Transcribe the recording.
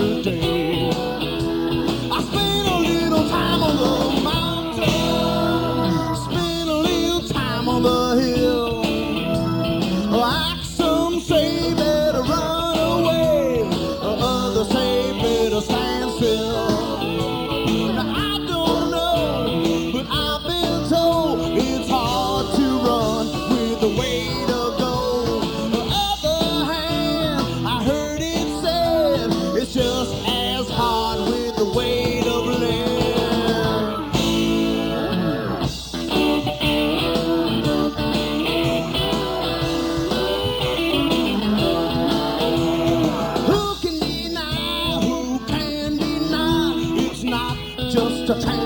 today. I spent a little time on the mountain, spent a little time on the hill. Like some say better run away, others say better stand still. Now I don't know, but I've been told it's hard to run with the weight of gold. On the other hand, I heard it said it's just as hard with the weight of lead. Who can deny? Who can deny? It's not just a